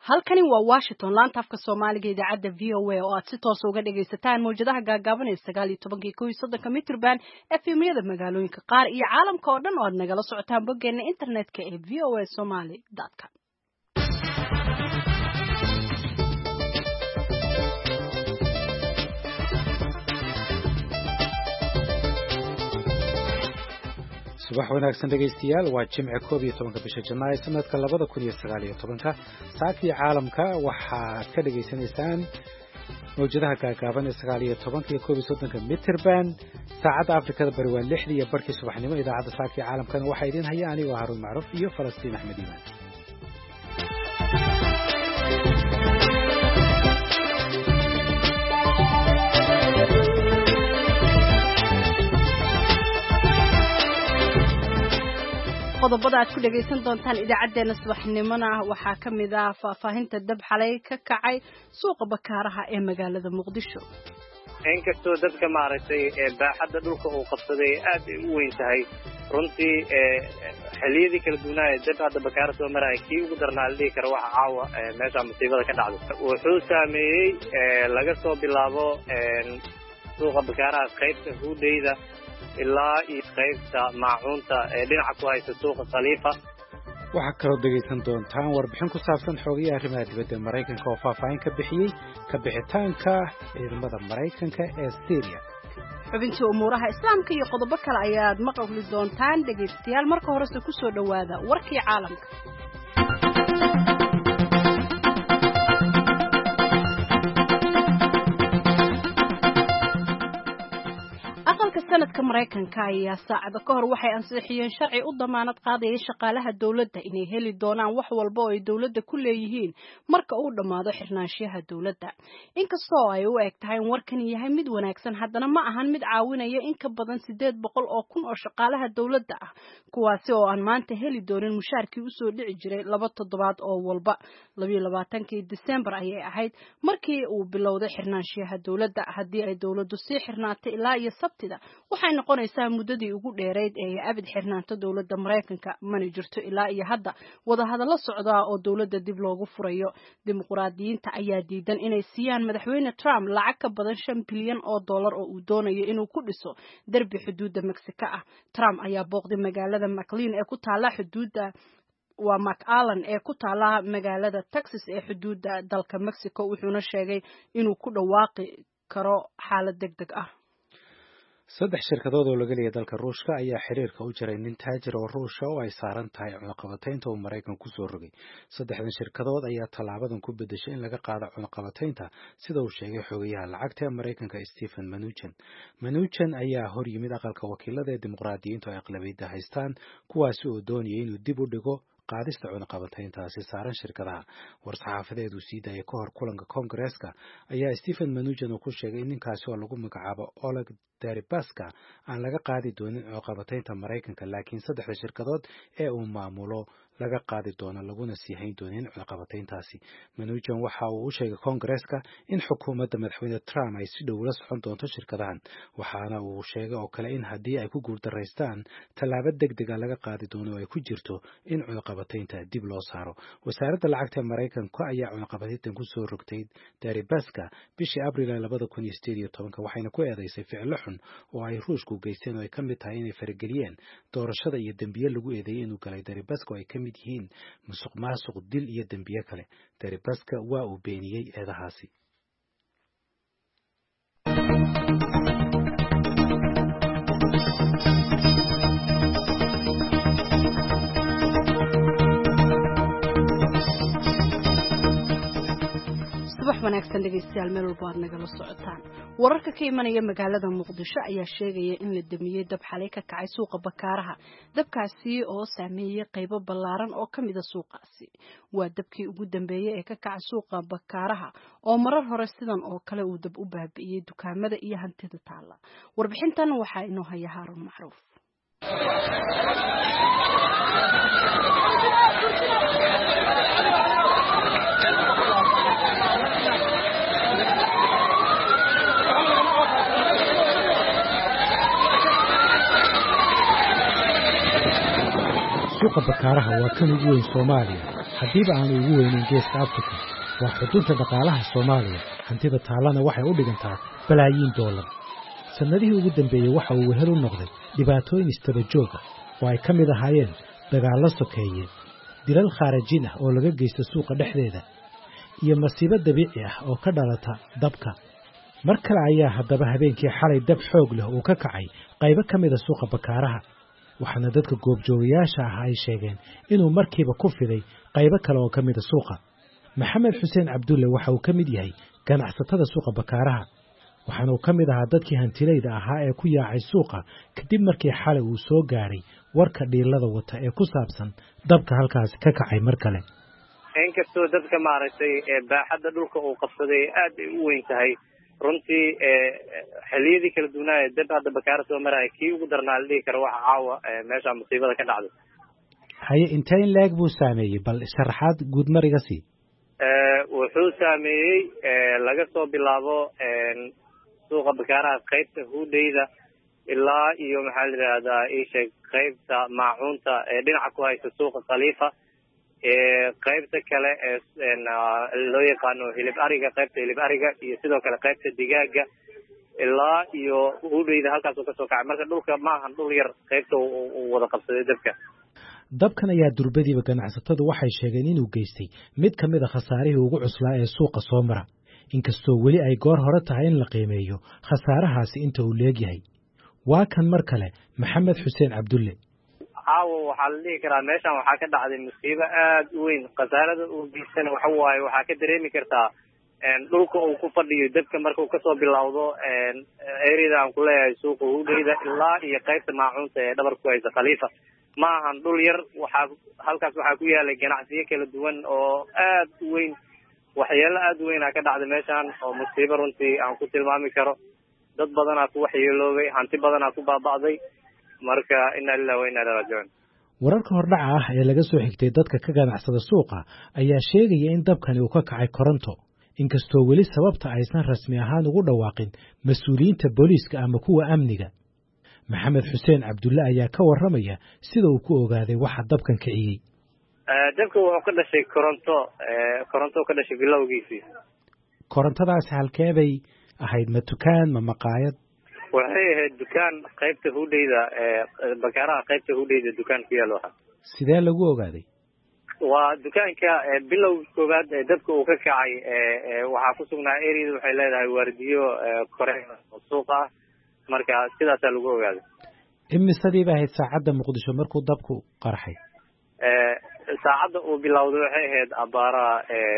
halkani waa Washington laanta afka Soomaaliga idaacada VOA oo aad si toos uga dhageysataan mowjadaha gaagaaban ee 19 mitirban FM-yada magaalooyinka qaar iyo caalamka oo dhan oo aad nagala socotaan boggeena internetka ee voasomali.com. subax wanaagsan dhageystayaal waa Jimce 11 bisha Janaayo sanadka 2019 saakii caalamka waxa ka dhageysanaysaan mowjadaha gaagaaban ee 19 iyo 13 mitirban saacada Afrikada bari waa 6 iyo barkii subaxnimo idaacada saakii caalamkana waxa idin haya aniga Haruun Macruuf iyo Falastiin Axmed Iimaan. qodobada aad ku dhageysan doontaan idaacadeena subaxnimona waxaa kamid ah faahfaahinta dab xalay ka kacay suuqa bakaaraha ee magaalada Muqdisho. inkastoo dadka maaragtay baaxadda dhulka uu qabsaday aad ay u weyn tahay runtii xilliyadii kala duwanaa dab hadda bakaara soo maray kii ugu darnaa la dhihi karo waxa caawa meesha musiibada ka dhacday wuxuu saameeyey laga soo bilaabo suuqa bakaaraha qaybta huudeyda ilaa iyo qaybta maacuunta ee dhinaca ku haysta suuqa Khalifa. waxa kaloo dhageysan doontaan warbixin ku saabsan xogayaha arrimaha dibadda Mareykanka oo faahfaahin ka bixiyay ka bixitaanka ciidamada Mareykanka ee Syria. xubintii umuuraha islaamka iyo qodobo kale ayaad maqli doontaan dhageystayaal marka horese ku soo dhawaada warkii caalamka. sanadka Mareykanka ayaa saacado ka hor waxay ansixiyeen sharci u damaanad qaadaya shaqaalaha dawladda inay heli doonaan wax walba oo ay dawladda ku leeyihiin marka uu dhamaado xirnaanshiyaha dawladda. inkastoo ay u eg tahay in warkan yahay mid wanaagsan haddana ma ahan mid caawinaya in ka badan 800 oo kun oo shaqaalaha dawladda ah kuwaasi oo aan maanta heli doonin mushaarkii u soo dhici jiray 2 toddobaad oo walba. 22kii December ayay ahayd markii uu bilowday xirnaanshiyaha dawladda. haddii ay dawladdu sii xirnaatay ilaa iyo Sabtida waxay noqonaysaa muddadii ugu dheereyd ee abid xirnaanto dawladda Mareykanka mana jirto ilaa iyo hadda wadahadallo socda oo dawladda dib loogu furayo. dimuqraadiyiinta ayaa diidan inay siiyaan madaxweyne Trump lacag ka badan $5 bilyan oo uu doonayo inuu ku dhiso darbi xuduudda Mexico ah. Trump ayaa booqday magaalada McLean ee ku taala xuduudda waa McAllen ee ku taala magaalada Texas ee xuduudda dalka Mexico wuxuuna sheegay inuu ku dhawaaqi karo xaalad degdeg ah. 3 shirkadood oo laga leeyahay dalka Ruushka ayaa xiriirka u jiray nin taajir oo Ruush oo ay saaran tahay cunaqabataynta uu Mareykanku ku soo rogay. 3 shirkadood ayaa talaabadan ku bedeshay in laga qaado cunaqabataynta sida uu sheegay xogayaha lacagta ee Mareykanka Stephen Mnuchin. Mnuchin ayaa hor yimid aqalka wakiilada ee dimuqraadiyiintu ay aqlabiyadda haystaan kuwaasi oo doonayay inuu dib u dhigo qaadista cunaqabatayntaasi saaran shirkadaha. war-saxaafadeed uu sii daayay ka hor kulanka Koongareeska ayaa Stephen Mnuchin uu ku sheegay in ninkaasi oo lagu magacaabo Oleg Deripaska aan laga qaadi doonin cunaqabataynta Mareykanka laakiin 3 shirkadood ee uu maamulo laga qaadi doono laguna sii hayn doonin cunaqabatayntaasi. Mnuchin waxa uu u sheegay Koongareeska in xukuumadda madaxweyne Trump ay si dhow la socon doonto shirkadahan waxaana uu sheegay oo kale in haddii ay ku guuldareystaan tallaabo degdeg ah laga qaadi doono oo ay ku jirto in cunaqabataynta dib loo saaro. wasaaradda lacagta Mareykanka ayaa cunaqabatayntan ku soo rogtay Deripaska bishii Abriil 2018 waxayna ku eedeysay ficilo xun oo ay Ruushku geysteen oo ay kamid tahay inay farageliyeen doorashada iyo dambiye lagu eedeeyay inuu galay Deripaska oo ay kamid yihiin musuqmaasuq, dil iyo dambiye kale. Deripaska waa uu beeniyay eedahaasi. subax wanaagsan dhageystayaal meel walba aad nagala socotaan. wararka ka imanaya magaalada Muqdisho ayaa sheegaya in la damiyay dab xalay ka kacay suuqa bakaaraha. dabkaasi oo saameeyay qaybo ballaaran oo kamid ah suuqaasi. waa dabkii ugu dambeeyay ee ka kacay suuqa bakaaraha oo marar hore sidan oo kale uu dab u baabi'iyay dukaamada iyo hantida taala. warbixintan waxaa inoo haya Haruun Macruuf. suuqa bakaaraha waa kan ugu weyn Soomaaliya haddiiba aanu ugu weynin geeska afrika waa xudunta dhaqaalaha soomaaliya hantida taallana waxay u dhigantaa balaayiin doolar sannadihii ugu dambeeyey waxa uu wehel u noqday dhibaatooyin istaba jooga oo ay ka mid ahaayeen dagaallo sokeeye dilal khaarajin ah oo laga geysta suuqa dhexdeeda iyo masiibo dabiici ah oo ka dhalata dabka mar kale ayaa haddaba habeenkii xalay dab xoog leh uu ka kacay qaybo ka mida suuqa bakaaraha waxaana dadka goobjoogayaasha ah ay sheegeen inuu markiiba ku fiday qaybo kale oo ka mida suuqa maxamed xuseen cabdulle waxa uu ka mid yahay ganacsatada suuqa bakaaraha waxaana uu ka mid ahaa dadkii hantilayda ahaa ee ku yaacay suuqa kadib markii xalay uu soo gaadhay warka dhiilada wata ee ku saabsan dabka halkaasi ka kacay mar kale inkastoo dadka maaragtay baaxadda dhulka uu qabsaday aad ay u weyn tahay runtii xilliyadii kala duwanaaye dab hadda bakaara soo maraya kii ugu darnaa la dhihi karo waxa caawa meesha musiibada ka dhacday haye intee in leeg buu saameeyey bal sharaxaad guud mar iga sii wuxuu saameeyey laga soo bilaabo suuqa bakaaraha qaybta huudheyda ilaa iyo maxaa la yidhaahdaa isheeg qaybta maacuunta ee dhinaca ku haysta suuqa khaliifa qaybta kale loo yaqaano hilib ariga qaybta hilib ariga iyo sidoo kale qaybta digaaga ilaa iyo huudheyda halkaasuu kasoo kacay marka dhulka ma ahan dhul yar qaybta uu wada qabsaday dabka dabkan ayaa durbadiiba ganacsatadu waxay sheegeen inuu geystay mid ka mid a khasaarihii ugu cuslaa ee suuqa soo mara inkastoo weli ay goor hore tahay in la qiimeeyo khasaarahaasi inta uu leegyahay waa kan mar kale maxamed xuseen cabdulle caawa waxaa la dhihi karaa meeshan waxaa ka dhacday musiibo aad u weyn khasaarada uu geystana waxa waaye waxaa ka dareemi kartaa dhulka uu ku fadhiyo dabka markuu kasoo bilowdo ereyada aan kuleeyahay suuqa huudheyda ilaa iyo qaybta maacuunta ee dhabar ku haysa khaliifa ma ahan dhul yar halkaas waxaa ku yaalay ganacsiyo kala duwan oo aad u weyn waxyeelo aad u weynaa ka dhacday meeshan oo musiibo runtii aan ku tilmaami karo dad badanaa ku waxyeeloobay hanti badanaa ku baaba'day marka inaa lillahi wa inaa ilaihi raajicuun wararka hordhaca ah ee laga soo xigtay dadka ka ganacsada suuqa ayaa sheegaya in dabkani uu ka kacay koronto inkastoo weli sababta aysan rasmi ahaan ugu dhawaaqin mas-uuliyiinta booliiska ama kuwa amniga maxamed xuseen cabdulle ayaa ka warramaya sida uu ku ogaaday waxa dabkan kiciyey dabka wuxuu ka dhashay koronto ka dhashay bilowgiisii korontadaasi halkee bay ahayd ma dukaan ma maqaayad waxay ahayd dukaan qaybta huudheyda bakaaraha qaybta huudheyda dukaan ku yaal waxa sidee lagu ogaaday waa dukaanka bilowga koowaad ee dabka uu ka kacay waxaa ku sugnaa ereyada waxay leedahay waardiyo kore oo suuq ah marka sidaasaa lagu ogaaday imisadii ba ahayd saacadda muqdisho markuu dabku qarxay saacadda uu bilowday waxay ahayd abaara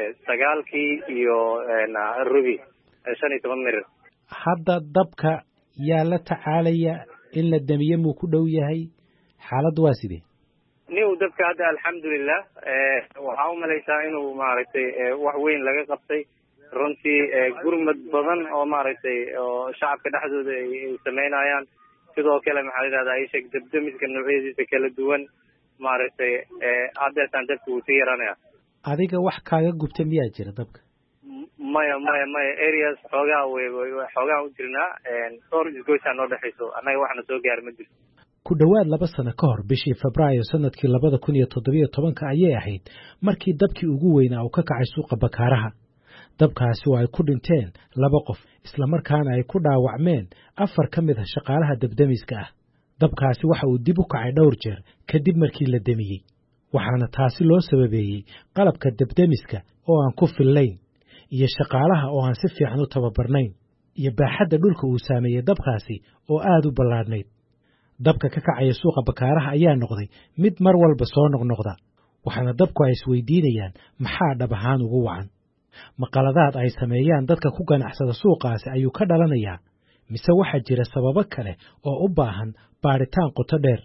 9 iyo rubi 15 mirir hadda dabka yaa la tacaalaya in la damiye muu ku dhow yahay xaaladdu waa sidee niw dabka hadda alxamdulilah waxaa u malaysaa inuu maaragtay wax weyn laga qabtay runtii gurmad badan oo maaragtay oo shacabka dhexdooda ay samaynayaan sidoo kale maxaa la yidhahdaa isheeg dabdamiska noocyadiisa kala duwan maaragtay haddeetaan dabka wuu sii yaranaya adiga wax kaaga gubta miyaa jira dabka maya areas xoogaa u jirnaa dhowr isgoysaa noo dhexayso annaga waxna soo gaar ma jirto ku dhowaad 2 sano ka hor bishii Febraayo sanadkii 2017 ayay ahayd markii dabkii ugu weynaa uu ka kacay suuqa bakaaraha dabkaasi oo ay ku dhinteen 2 qof isla markaana ay ku dhaawacmeen 4 ka mid ah shaqaalaha dabdamiska ah dabkaasi waxa uu dib u kacay dhowr jeer kadib markii la damiyey waxaana taasi loo sababeeyey qalabka dabdamiska oo aan ku fillayn iyo shaqaalaha oo aan si fiican u tababarnayn iyo baaxadda dhulka uu saameeyey dabkaasi oo aad u ballaadhnayd dabka ka kacaya suuqa bakaaraha ayaa noqday mid mar walba soo noqnoqda waxaana dabku ay isweydiinayaan maxaa dhab ahaan ugu wacan maqaladaad ay sameeyaan dadka ku ganacsada suuqaasi ayuu ka dhalanayaa mise waxaa jira sababo kale oo u baahan baaritaan qoto dheer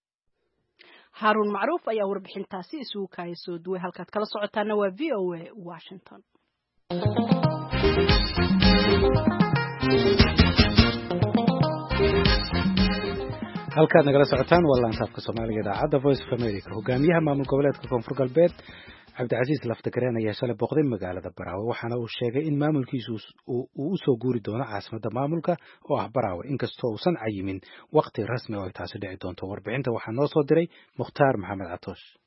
haaruun macruuf ayaa warbixintaasi isugu kaaya soo duway halkaad kala socotaana waa VOA Washington halkaad nagala socotaan waa laantaafka Soomaaliga idaacadda Voice of America hogaamiyaha maamul goboleedka Koonfur Galbeed Cabdicasiis Laftagareen ayaa shalay booqday magaalada Baraawe waxaana uu sheegay in maamulkiisu uu u soo guuri doono caasimadda maamulka oo ah Baraawe inkastoo uusan cayimin waqti rasmi oo ay taasi dhici doonto warbixinta waxaa noo soo diray Mukhtaar Maxamed Catoosh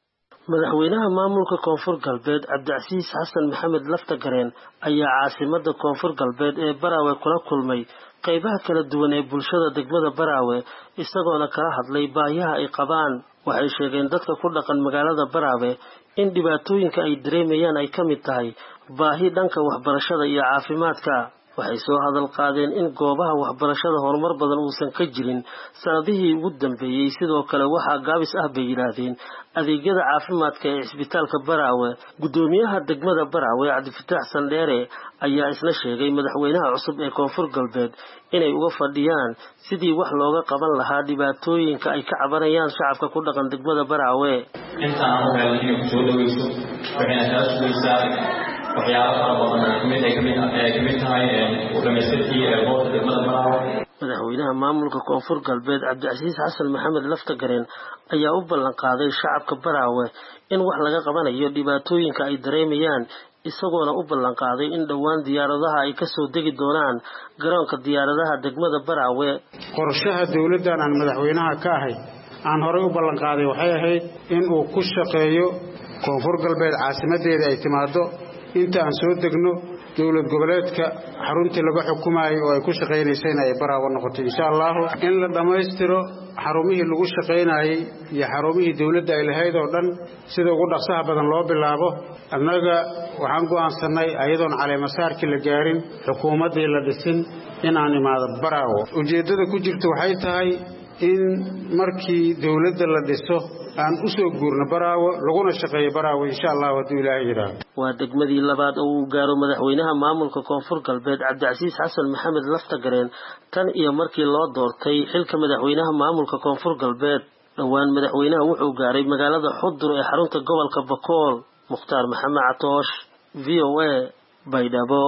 madaxweynaha maamulka koonfur galbeed Cabdicasiis Xasan Maxamed Laftagareen ayaa caasimadda koonfur galbeed ee Baraawe kula kulmay qaybaha kala duwan ee bulshada degmada Baraawe isagoona kala hadlay baahiyaha ay qabaan. waxay sheegeen dadka ku dhaqan magaalada Baraawe in dhibaatooyinka ay dareemayaan ay ka mid tahay baahi dhanka waxbarashada iyo caafimaadka. waxay soo hadal qaadeen in goobaha waxbarashada horumar badan uusan ka jirin sanadihii ugu dambeeyay, sidoo kale waxa gaabis ah bay yiraahdeen adeegyada caafimaadka ee isbitaalka Baraawe. gudoomiyaha degmada Baraawe Cabdifataax Sandheere ayaa isla sheegay madaxweynaha cusub ee koonfur galbeed inay uga fadhiyaan sidii wax looga qaban lahaa dhibaatooyinka ay ka cabanayaan shacabka ku dhaqan degmada Baraawe. intaan u helay inuu soo dhaweyso waxayna taas weysaa waxyaabo fara badan kamid tahay u dhamaystirkii boorka degmada Baraawe. madaxweynaha maamulka koonfur galbeed Cabdicasiis Xasan Maxamed Laftagareen ayaa u ballan qaaday shacabka Baraawe in wax laga qabanayo dhibaatooyinka ay dareemayaan, isagoona u ballan qaaday in dhawaan diyaaradaha ay ka soo degi doonaan garoonka diyaaradaha degmada Baraawe. qorshaha dawladdan aan madaxweynaha ka ahay aan horey u ballan qaaday waxay ahayd in uu ku shaqeeyo koonfur galbeed caasimadeeda ay timaado inta aan soo degno dawlad goboleedka xaruntii laga xukumayo oo ay ku shaqeynaysayna ay Baraawe noqoto insha Allah, in la dhameystiro xarumihii lagu shaqeynayay iyo xarumihii dawladda ay lahayd oo dhan sida ugu dhaqsaha badan loo bilaabo. annaga waxaan go'aansanay ayadoon caleemasaarkii la gaarin xukuumaddii la dhisin in aan imaado Baraawe. ujeeddada ku jirta waxay tahay in markii dawladda la dhiso aan u soo guurno Baraawe laguna shaqeeyo Baraawe insha Allah haddii Ilaahay yiraahdo. waa degmadii labaad oo uu gaaro madaxweynaha maamulka koonfur galbeed Cabdicasiis Xasan Maxamed Laftagareen tan iyo markii loo doortay xilka madaxweynaha maamulka koonfur galbeed. dhawaan madaxweynaha wuxuu gaaray magaalada Xudur ee xarunta gobolka Bakool. Mukhtaar Maxamed Catoosh, VOA, Baydhabo.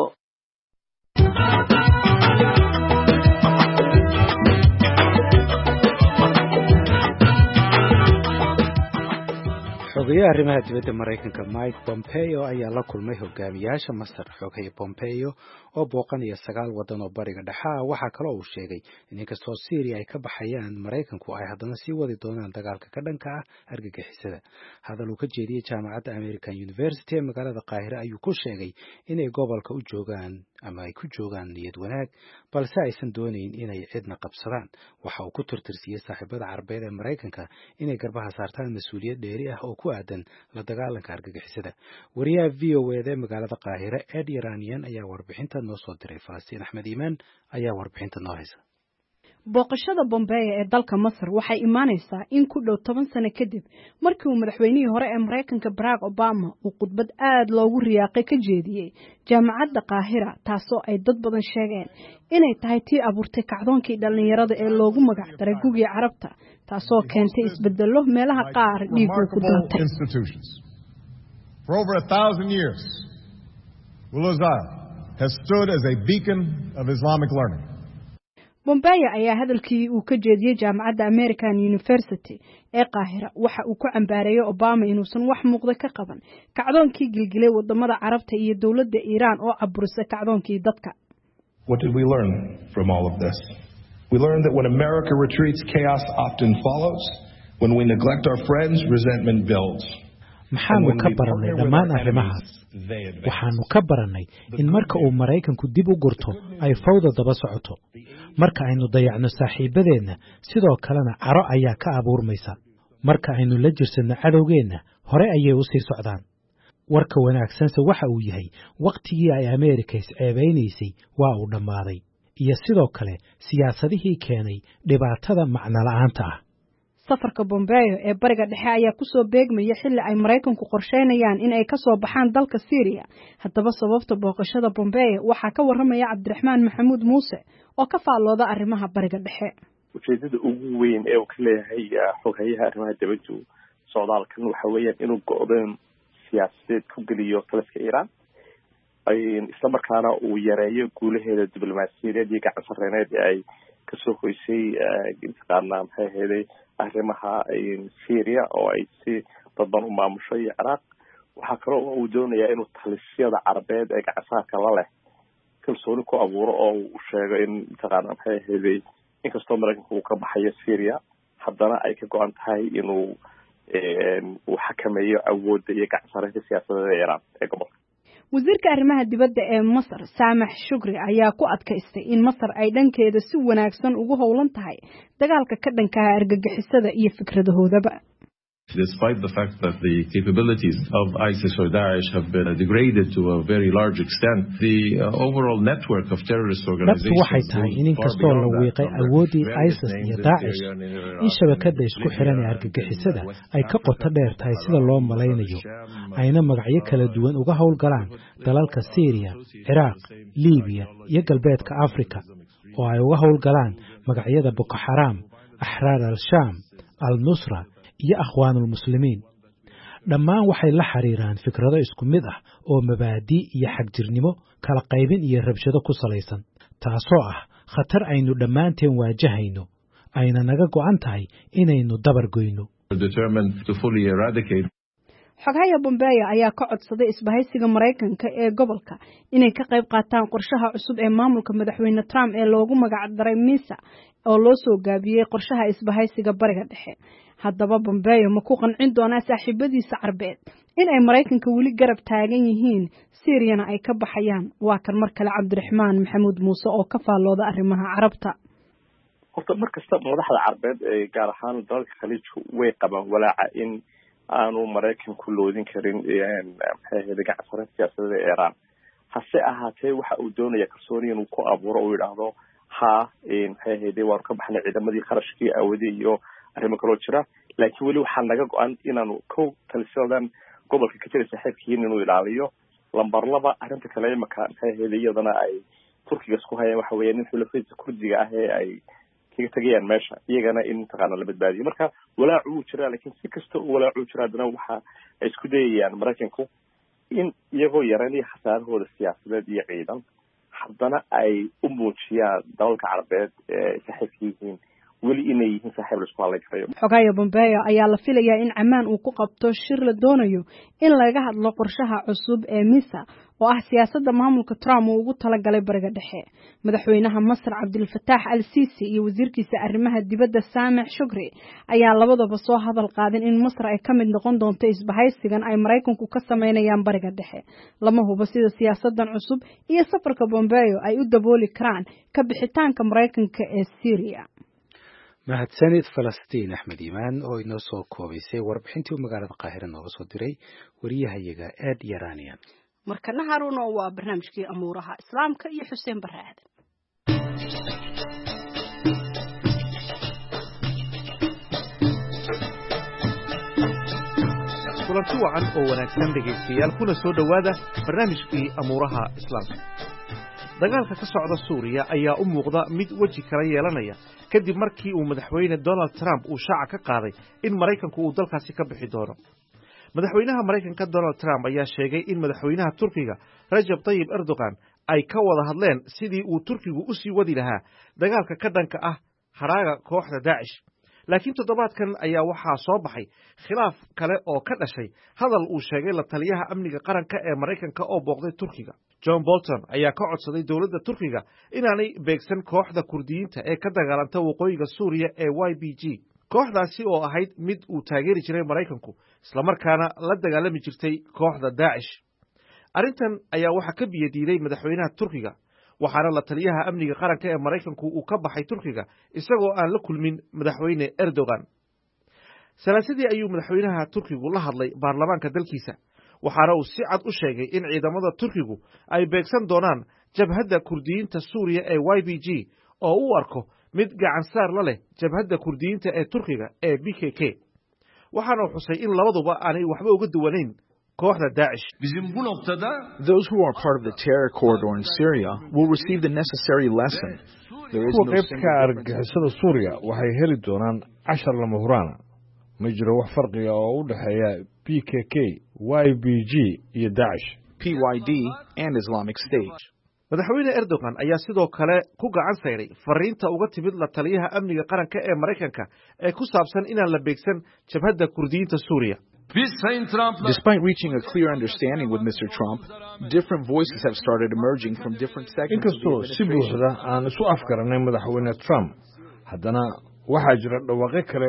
xogayaha arrimaha dibadda Mareykanka Mike Pompeo ayaa la kulmay hogaamiyaasha Masar. xogaya Pompeo oo booqanaya 9 wadan oo bariga dhexe waxaa kaloo uu sheegay in inkastoo Syria ay ka baxayaan Mareykanku ay haddana sii wadi doonaan dagaalka ka dhanka ah argagixisada. hadal uu ka jeediyay jaamacadda American University ee magaalada Qaahire ayuu ku sheegay inay gobolka u joogaan ama ay ku joogaan niyad wanaag, balse aysan doonayn inay cidna qabsadaan. waxa uu ku tirtirsiyay saaxiibada Carbeed ee Mareykanka inay garbaha saartaan mas'uuliyad dheeri ah oo ku aadan la dagaalanka argagixisada. wariyaha VOA ee magaalada Qaahire Ed Iranian ayaa warbixinta noo soo diray. Falastiin Axmed Iimaan ayaa warbixinta noo haysa. booqashada Pompeo ee dalka Masar waxay imaanaysaa in ku dhow 10 sano kadib markii uu madaxweynihii hore ee Mareykanka Barack Obama uu khudbad aad loogu riyaaqay ka jeediyay jaamacadda Qaahira, taasoo ay dad badan sheegeen inay tahay tii abuurtay kacdoonkii dhalinyarada ee loogu magac daray Gugii Carabta, taasoo keentay isbeddello meelaha qaar dhiigu ku daatay. For over 1,000 years, Al-Azhar has stood as a beacon of Islamic learning. Pompeo ayaa hadalkii uu ka jeediyay jaamacadda American University ee Qaahira waxa uu ku cambaareeyay Obama inuusan wax muuqda ka qaban kacdoonkii gilgilay wadamada Carabta iyo dawladda Iran oo caburisay kacdoonkii dadka. What did we learn from all of this? We learned that when America retreats, chaos often follows. When we neglect our friends, resentment builds. maxaanu ka baranay dhammaan arrimahaas? waxaanu ka baranay in marka uu Mareykanku dib u gurto ay fawda daba socoto. marka aynu dayacno saaxiibadeenna sidoo kalena caro ayaa ka abuurmaysa. marka aynu la jirsano cadowgeenna hore ayay u sii socdaan. warka wanaagsanse waxa uu yahay waqtigii ay Ameerika isceebeynaysay waa uu dhammaaday, iyo sidoo kale siyaasadihii keenay dhibaatada macno la'aanta ah. safarka Pompeo ee bariga dhexe ayaa ku soo beegmaya xilli ay Mareykanku qorsheynayaan in ay ka soo baxaan dalka Syria. haddaba sababta booqashada Pompeo waxaa ka waramaya Cabdiraxmaan Maxamuud Muuse oo ka faalooda arrimaha bariga dhexe. ujeedada ugu weyn ee uu ka leeyahay xogayaha arrimaha dibadda Soomaalikan waxa weeyaan inuu go'doon siyaasadeed ku geliyo dalka Iran, isla markaana uu yareeyo guulaheeda diblomaasiyadeed iyo gacan sarreyneed ee ay ka soo hoysay intiqaadna maxay ahayd arrimaha Syria oo ay si dadban u maamusho iyo Ciraaq. waxaa kaloo uu doonayaa inuu talisyada Carbeed ee gacansaarka la leh kalsooni ku abuuro oo uu sheego in intiqaadna maxay ahayd inkastoo Mareykanku uu ka baxayo Syria haddana ay ka go'an tahay inuu xakameeyo awoodda iyo gacansareynta siyaasadeed ee Iran ee gobolka. wasiirka arrimaha dibadda ee Masar Saamax Shukri ayaa ku adkaystay in Masar ay dhankeeda si wanaagsan ugu howlan tahay dagaalka ka dhanka ah argagixisada iyo fikradahoodaba. Despite the fact that the capabilities of ISIS or Daesh have been degraded to a very large extent, the overall network of terrorist organizations waxay tahay in inkastoo la wiiqay awoodii ISIS iyo Daesh in shabakada isku xiran ee argagixisada ay ka qoto dheer tahay sida loo malaynayo ayna magacyo kala duwan uga howlgalaan dalalka Syria, Iraq, Liibiya iyo galbeedka Afrika oo ay uga howlgalaan magacyada Boko Haram, Ahrar al-Sham, al-Nusra iyo akhwaanul muslimiin dhammaan waxay la xiriiraan fikrado isku mid ah oo mabaadi' iyo xagjirnimo kala qaybin iyo rabshado ku salaysan taasoo ah khatar aynu dhammaanteen waajahayno ayna naga go'an tahay inaynu dabar goyno. Xoghaye Pompeo ayaa ka codsaday isbahaysiga Mareykanka ee gobolka inay ka qayb qaataan qorshaha cusub ee maamulka madaxweyne Trump ee loogu magac daray MISA oo loo soo gaabiyay qorshaha isbahaysiga Bariga Dhexe. Haddaba Pompeo ma ku qancin doonaa saaxiibadiisa Carbeed in ay Mareykanka weli garab taagan yihiin Syriana ay ka baxayaan? Waa kan mar kale Cabdiraxmaan Maxamuud Muuse oo ka faallooda arrimaha Carabta. Horta markasta madaxda Carbeed ee gaar ahaan dalalka Khaliijku way qabaan walaaca in aanu Mareykanku loodin karin gacansareynta siyaasadeed ee Iran. Hase ahaatee waxa uu doonaya kalsooni inuu ku abuuro oo yidhaahdo waan ka baxnay ciidamadii qarashkii awoodii iyo arrimo kaloo jira laakiin weli waxaa naga go'an inaanu talisadan gobolka ka jira saaxiibkiin inuu ilaaliyo lambar 2 arrinta kale imaka iyadana ay Turkiga isku hayaan waxa weeye in xulafada Kurdiga ah ee ay kaga tagayaan meesha iyagana in taqaana la badbaadiyo marka walaac uu jira laakiin si kasta uu walaac uu jira hadana waxa ay isku dayayaan Mareykanku in iyagoo yaranaya khasaarahooda siyaasadeed iyo ciidan haddana ay u muujiyaan dalalka Carbeed ee saaxiibkiin weli inay yihiin saaxiib la isku halay karayo. Xoghaye Pompeo ayaa la filayaa in Ammaan uu ku qabto shir la doonayo in laga hadlo qorshaha cusub ee MISA oo ah siyaasadda maamulka Trump uu ugu talagalay Bariga Dhexe. Madaxweynaha Masar Abdel Fattah al-Sisi iyo wasiirkiisa arrimaha dibadda Saamax Shukri ayaa labadaba soo hadal qaadeen in Masar ay ka mid noqon doonto isbahaysigan ay Mareykanku ka sameynayaan Bariga Dhexe. Lama hubo sida siyaasaddan cusub iyo safarka Pompeo ay u dabooli karaan ka bixitaanka Mareykanka ee Syria. mahadsanid Falastiin Axmed Iimaan oo inoo soo koobaysay warbixintii magaalada Qaahire nooga soo diray wariyahayaga Ed Yaranian. markana Haruno waa barnaamijkii amuuraha islaamka iyo Xuseen Barraad. kulanti wacan oo wanaagsan dhegeystayaal kuna soo dhawaada barnaamijkii amuuraha islaamka. dagaalka ka socda Suuriya ayaa u muuqda mid waji kala yeelanaya kadib markii uu madaxweyne Donald Trump uu shaaca ka qaaday in Mareykanku uu dalkaasi ka bixi doono. madaxweynaha Mareykanka Donald Trump ayaa sheegay in madaxweynaha Turkiga Recep Tayyip Erdogan ay ka wada hadleen sidii uu Turkigu u sii wadi lahaa dagaalka ka dhanka ah haraaga kooxda Daesh. laakiin toddobaadkan ayaa waxaa soo baxay khilaaf kale oo ka dhashay hadal uu sheegay la taliyaha amniga qaranka ee Mareykanka oo booqday Turkiga. John Bolton ayaa ka codsaday dowladda Turkiga inaanay beegsan kooxda Kurdiyiinta ee ka dagaalanta waqooyiga Suuriya ee YPG. kooxdaasi oo ahayd mid uu taageeri jiray Mareykanku isla markaana la dagaalami jirtay kooxda Daesh. arrintan ayaa waxa ka biyadiiday madaxweynaha Turkiga waxaana la taliyaha amniga qaranka ee Mareykanku uu ka baxay Turkiga isagoo aan la kulmin madaxweyne Erdogan. Salaasadii ayuu madaxweynaha Turkigu la hadlay baarlamaanka dalkiisa waxaana uu si cad u sheegay in ciidamada Turkigu ay beegsan doonaan jabhadda Kurdiyiinta Suuriya ee YPG oo uu arko mid gacan saar la leh jabhadda Kurdiyiinta ee Turkiga ee PKK. waxaana uu xusay in labaduba aanay waxba uga duwanayn kooxda Daesh. Those who are part of the terror corridor in Syria will receive the necessary lesson. kuwa qaybka argagixisada Suuriya waxay heli doonaan 10 lama huraana. ma jiro wax farqiga oo u dhaxeeya PKK, YPG iyo Daesh, PYD and Islamic State. madaxweyne Erdogan ayaa sidoo kale ku gacan sayray fariinta uga timid la taliyaha amniga qaranka ee Mareykanka ee ku saabsan inaan la beegsan jabhadda Kurdiyiinta Suuriya. Despite reaching a clear understanding with Mr. Trump, different voices have started emerging from different segments of the inkastoo si administration. buuxda aan isu afgaranay madaxweyne Trump haddana waxaa jira dhawaaqyo kale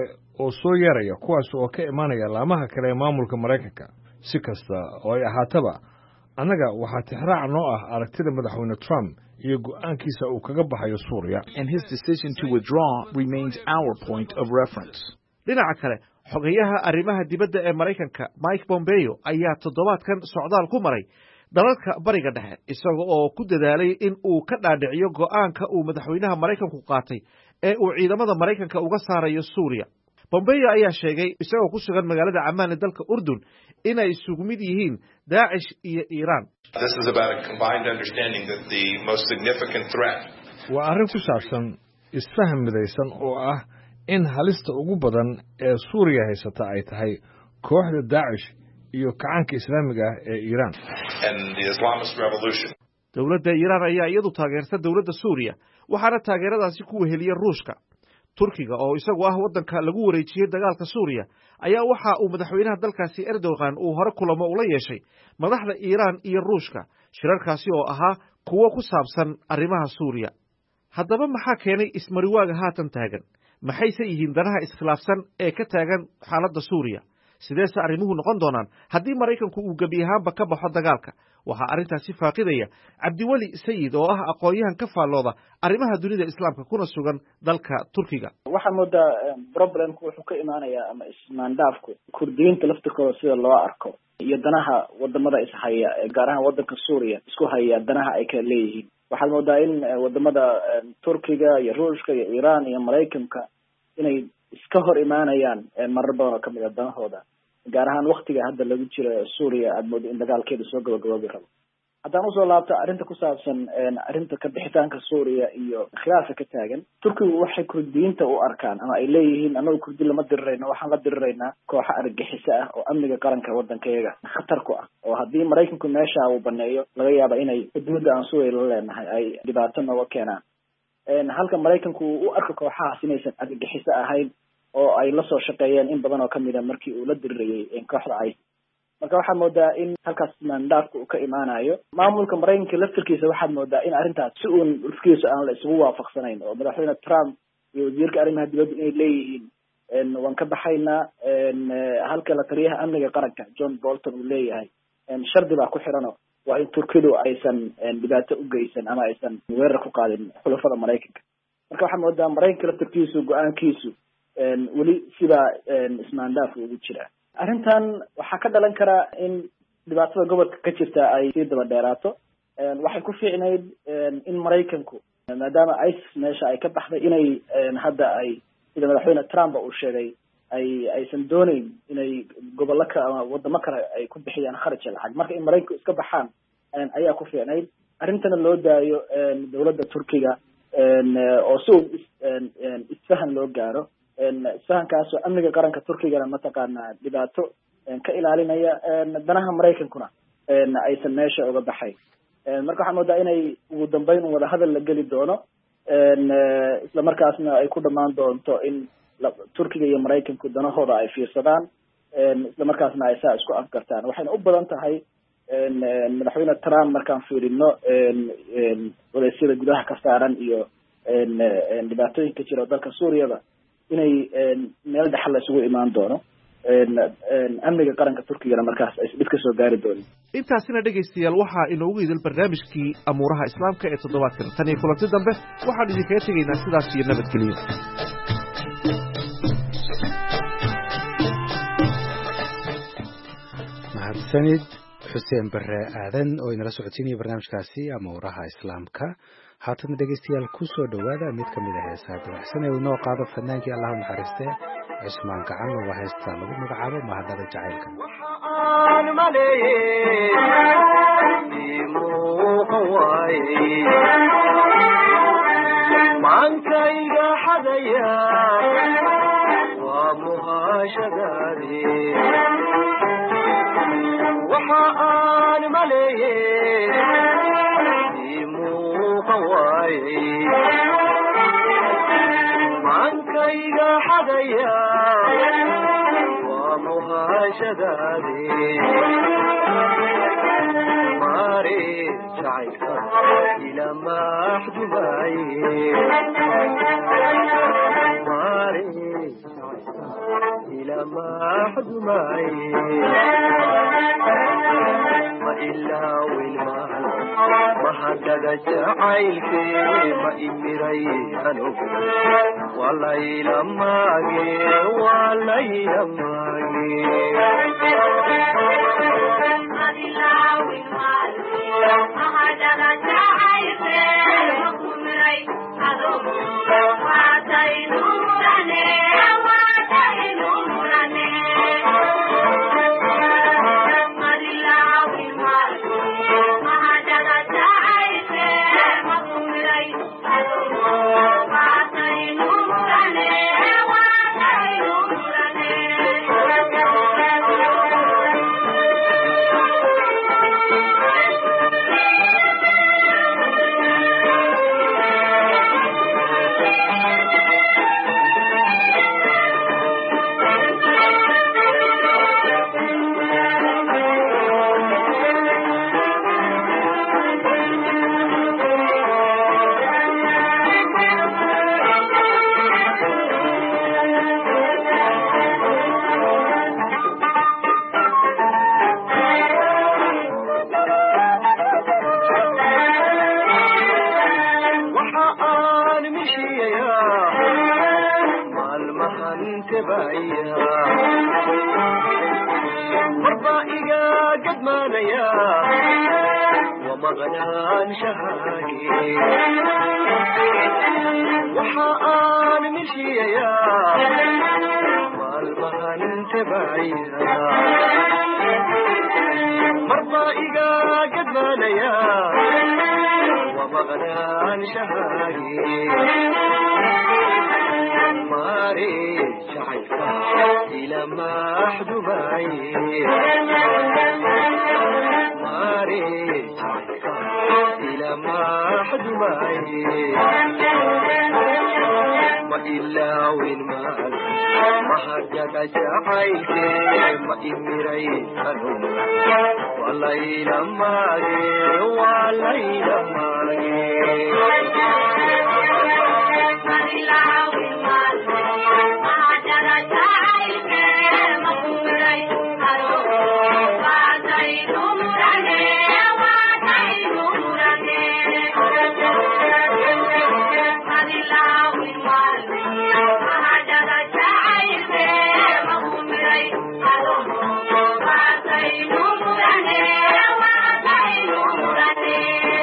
oo soo yeeraya kuwaas oo ka imaanaya laamaha kale ee maamulka Maraykanka. Si kasta oo ay ahaataba, annaga waxaa tixraac noo ah aragtida madaxweyne Trump iyo go'aankiisa uu kaga baxayo Suuriya. And his decision to withdraw remains our point of reference. dhinaca kale xogayaha arrimaha dibadda ee Maraykanka Mike Pompeo ayaa toddobaadkan socdaal ku maray dalalka bariga dhexe isaga oo ku dadaalay in uu ka dhaadhiciyo go'aanka uu madaxweynaha Maraykanku qaatay ee uu ciidamada Maraykanka uga saarayo Suuriya. Pompeo ayaa sheegay isagoo ku sugan magaalada Amman ee dalka Urdun inay isugu mid yihiin Daesh iyo Iran. This is about a combined understanding that the most significant threat. Waa arrin ku saabsan isfaham midaysan oo ah in halista ugu badan ee Suuriya haysata ay tahay kooxda Daesh iyo kacaanka Islaamiga ah ee Iran. And the Islamist revolution. Dowladda Iran ayaa iyadu taageerta dowladda Suuriya waxaana taageeradaasi ku weheliyay Ruushka. Turkiga oo isagu ah wadanka lagu wareejiyay dagaalka Suuriya ayaa waxa uu madaxweynaha dalkaasi Erdogan uu hore kulamo ula yeeshay madaxda Iran iyo Ruushka shirarkaasi oo ahaa kuwo ku saabsan arrimaha Suuriya. Haddaba maxaa keenay ismariwaaga haatan taagan? Maxayse yihiin danaha iskhilaafsan ee ka taagan xaaladda Suuriya? Sideese arrimuhu noqon doonaan haddii Maraykanku uu gebi ahaanba ka baxo dagaalka? Waxaa arrintaasi faaqidaya Cabdiweli Sayid oo ah aqoonyahan ka faallooda arrimaha dunida islaamka kuna sugan dalka Turkiga. waxaa moodaa problemku wuxuu ka imaanayaa ama ismaandaafku kurdiyiinta laftirkooda sida loo arko iyo danaha wadamada ishaya gaar ahaan wadanka Suuriya isku haya danaha ay ka leeyihiin. waxaad moodaa in wadamada Turkiga iyo Ruushka iyo Iran iyo Maraykanka inay iska hor imaanayaan marar badan oo kamid ah danahooda gaar ahaan waqtiga hadda lagu jiro Suuriya aad moodo in dagaalkeeda soo gabagaboobi rabo. haddaan usoo laabto arrinta ku saabsan arrinta ka bixitaanka Suuriya iyo khilaafka ka taagan, Turkigu waxay kurdiyiinta u arkaan ama ay leeyihiin anagu kurdi lama dirirayno, waxaan la diriraynaa kooxo argagixiso ah oo amniga qaranka wadankeega khatar ku ah oo haddii Maraykanku meesha uu baneeyo laga yaaba inay xuduudda aan Suuriya la leenahay ay dhibaato nooga keenaan. halka Maraykanku uu u arko kooxahaas inaysan argagixiso ahayn oo ay la soo shaqeeyeen in badan oo kamid ah markii uu la dirirayay kooxda ISIS. marka waxaa moodaa in halkaas mandaafku uu ka imaanayo maamulka Maraykanka laftirkiisa. waxaad moodaa in arrintaas si uun lafkiisa aan la isugu waafaqsanayn oo madaxweyne Trump iyo wasiirka arrimaha dibadda inay leeyihiin waan ka baxaynaa halka la taliyaha amniga qaranka John Bolton uu leeyahay shardi baa ku xiran waa in Turkidu aysan dhibaato u geysan ama aysan weerar ku qaadin xulafada Maraykanka. marka waxaa moodaa Maraykanka laftirkiisu go'aankiisu weli sidaa ismaandaaf ugu jira. arrintan waxaa ka dhalan karaa in dhibaatada gobolka ka jirta ay sii daba dheeraato. waxay ku fiicnayd in Maraykanku maadaama ISIS meesha ay ka baxday inay hadda ay sida madaxweyne Trump uu sheegay aysan doonayn inay gobollo kale ama wadamo kale ay ku bixiyaan kharash lacag. marka in Maraykanku iska baxaan ayaa ku fiicnayd. arrintana loo daayo dowladda Turkiga oo si isfahan loo gaaro. isfahankaasoo amniga qaranka Turkigana mataqaanaa dhibaato ka ilaalinaya danaha Maraykankuna aysan meesha uga baxay. marka waxaa moodaa inay ugu dambeyn wada hadal la geli doono isla markaasna ay ku dhamaan doonto in Turkiga iyo Maraykanku danahooda ay fiirsadaan isla markaasna ay saa isku afgartaan. waxayna u badan tahay madaxweyne Trump markaan fiirino wadaysyada gudaha ka saaran iyo dhibaatooyinka jira dalka Suuriyada inay meel dhaxal la isugu imaan doono amniga qaranka Turkigana markaas ay dhib ka soo gaari doonin. intaasina dhegaystayaal waxaa inoogu idil barnaamijkii amuuraha islaamka ee toddobaadkan. tan iyo kulanti dambe waxaan idinkaga tegaynaa sidaas iyo nabadgelyo. mahadsanid xuseen bare aadan oo inala socodsiinaya barnaamijkaasi amuuraha islaamka. haatan dhegaystayaal ku soo dhowaada mid ka mid ah heesaha dabacsan ee uu inoo qaado fannaankii allah naxariiste Cusmaan Gacan oo heesta lagu magacaabo mahadnada jacaylka. maankayga xadaya waa muhaashadaadi waxa aan maleeyey maankayga xadaya waa muhaashadaadi maare jacaylka ila maxdumaye maare إلى ما حد معي ما إلا والمال ما حدد جعيلك ما إمري أنو والله إلى ماجي والله إلى ماجي ما إلا والمال ما حدد جعيلك ما إمري أنو وعدين مرني وعدين مرني ما إلا والمال ما حدد جعيلك ما إمري أنو وعدين مرني وعدين مرني ومغنان شهاقي وحقان مشيا والمهن تبعيها مرضائقا قد مانيا ومغنان شهاقي ماري شعيفا إلى ما أحدو معي ماري شعيفا إلى ما أحدو معي ما إلا وين مال ما حجك شعيك ما إمري أنو والله إلى ماجي والله إلى ماجي ما إلا وين مال ما حجك شعيك ما إمري أنو وعدين مرني وعدين مرني ما إلا وين مال ما حجك شعيك ما إمري أنو وعدين مرني وعدين مرني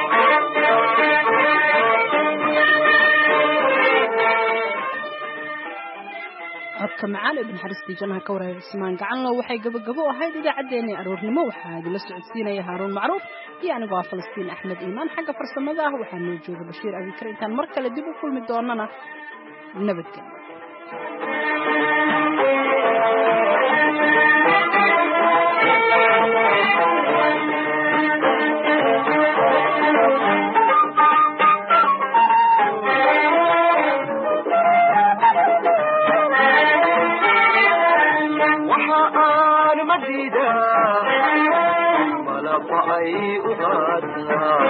codka macaan ibn xaristi janaha ka wareer Ismaan gacanlo waxay gabagabo ahayd idaacadeena aroornimo waxaa idila socodsiinaya Haaruun Macruuf iyo anigu Falastiin Axmed Iimaan xagga farsamada ah waxaa noo jooga Bashiir Abikar intaan mar kale dib u kulmi doonana nabadgelyo ay u qaataa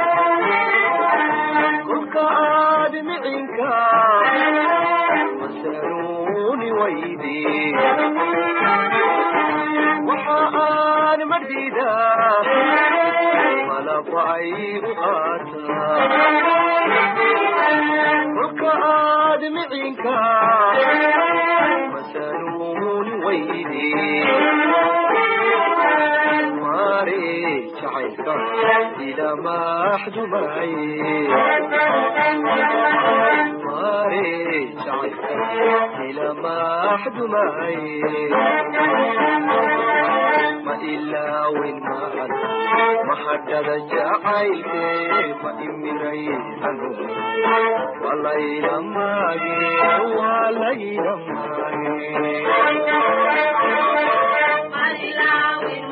kulka aad micinka masanuuni waydi waxa aan madida malaba ay u qaataa kulka aad micinka masanuuni waydi إلى ما أحد معي ماري شعيك إلى ما أحد معي ما إلا وين ما حدد جعيك ما إمري أنو والله إلى ماجي والله إلى ماجي ما إلا وين